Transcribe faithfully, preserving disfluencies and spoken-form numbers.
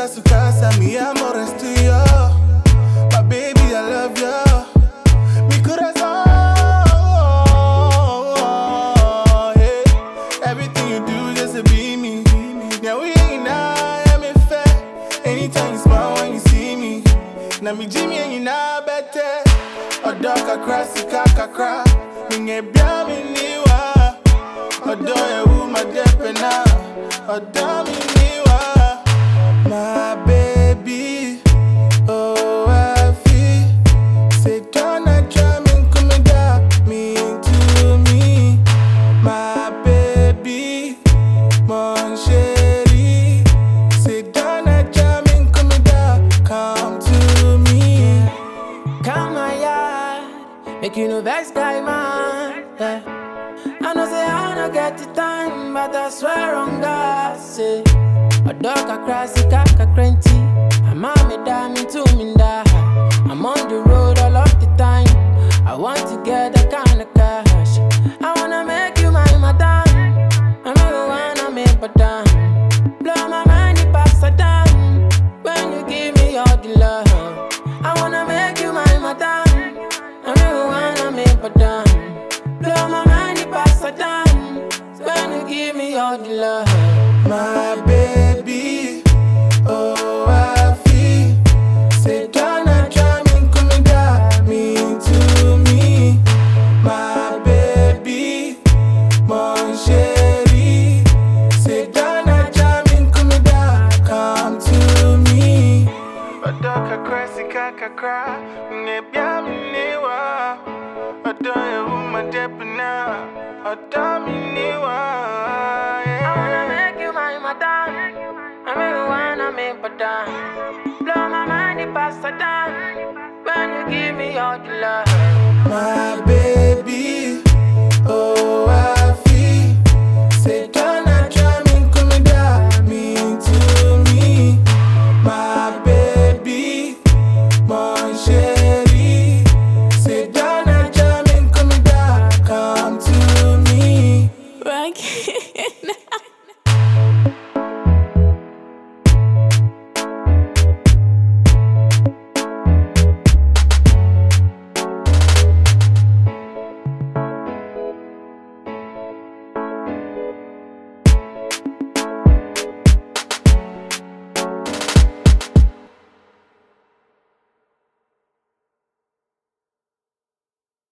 casa, su casa, mi amor es tuyo. My baby, I love you. Mi corazón, hey. Everything you do just to be me. Now we ain't now, I'm in fair. Anytime you smile when you see me. Now me Jimmy and you now better. Odo kakra, sika kakra. Minye bia mi niwa. Odo ewu ma depena. Odo mi niwa. My baby, oh I feel. Say don't I charming come down me to me. My baby, mon chéri. Say don't I charming come down, come to me. Come my yard, make you no vex guy man. Yeah. I know say I don't get the time, but I swear on God, say a dog a crazy kaka cranty. I'm on me down into me da. I'm on the road all of the time. I want to get that kind of cash. I wanna make you my madam. I mean wanna make but down. Blow my mind it pass a down. When you give me all the love, I wanna make you my madam. I mean wanna make but down. Blow my mind it pass a down. When you give me all the love. My baby, oh I feel. Say don't I charming come down me to me. My baby, mon chéri. Say don't I charming come down, come to me. Odo kakra sika kakra. Minye bia mi niwa. Odo ewu ma depena. Odo mi niwa. I mean, wanna make but down. Blow my mind, it pass a down. When you give me all the love. My baby.